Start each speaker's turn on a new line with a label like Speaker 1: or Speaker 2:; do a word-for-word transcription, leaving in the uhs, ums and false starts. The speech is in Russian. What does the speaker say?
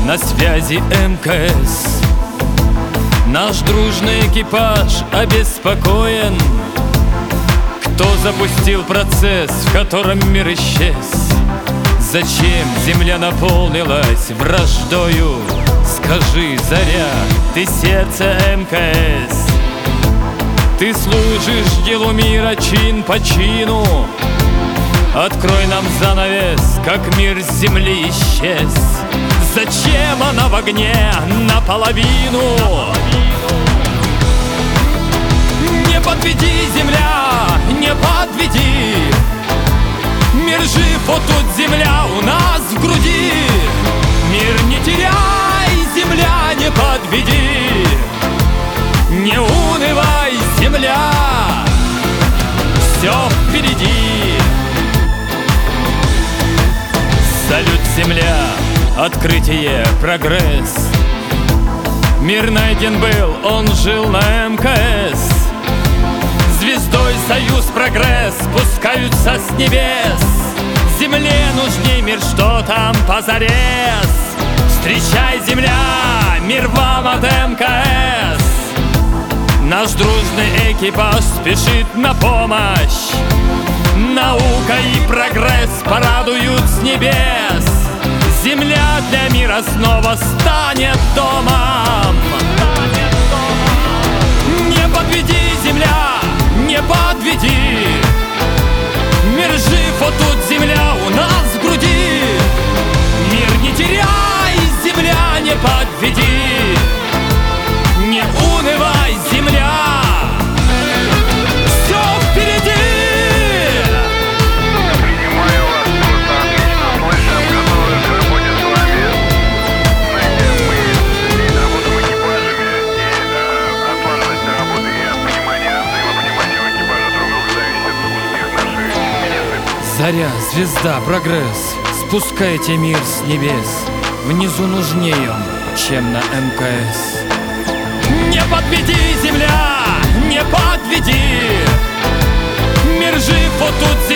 Speaker 1: на связи эм ка эс. Наш дружный экипаж обеспокоен. Кто запустил процесс, в котором мир исчез? Зачем земля наполнилась враждою? Скажи, заря, ты сердце эм ка эс. Ты служишь делу мира чин по чину. Открой нам занавес, как мир с земли исчез. Зачем она в огне наполовину? Не подведи, земля, не подведи. Мир жив, вот тут земля у нас в груди. Мир не теряй, земля, не подведи. Не унывай, земля, все впереди. Салют, земля, открытие, прогресс. Мир найден был, он жил на эм ка эс. Звездой союз, прогресс спускаются с небес. Земле нужней мир, что там позарез. Встречай, земля, мир вам от эм ка эс. Наш дружный экипаж спешит на помощь. Наука и прогресс порадуют с небес. Земля для мира снова станет домом. Не подведи, земля, не подведи. Мир жив, вот тут земля у нас в груди. Мир не теряй, земля, не подведи. Не унывай, земля, все впереди.
Speaker 2: Принимаю вас, просто отлично слышим, готовы к работе с вами. Знаете, мы здесь работаем экипажами, и э, от слаженности работы и от понимания, взаимопонимания у экипажа друг друга зависит успех нашей экспедиции.
Speaker 1: Заря, звезда, прогресс, спускайте мир с небес. Внизу нужнее он, чем на эм ка эс. Не подведи, земля, не подведи. Мир жив, вот тут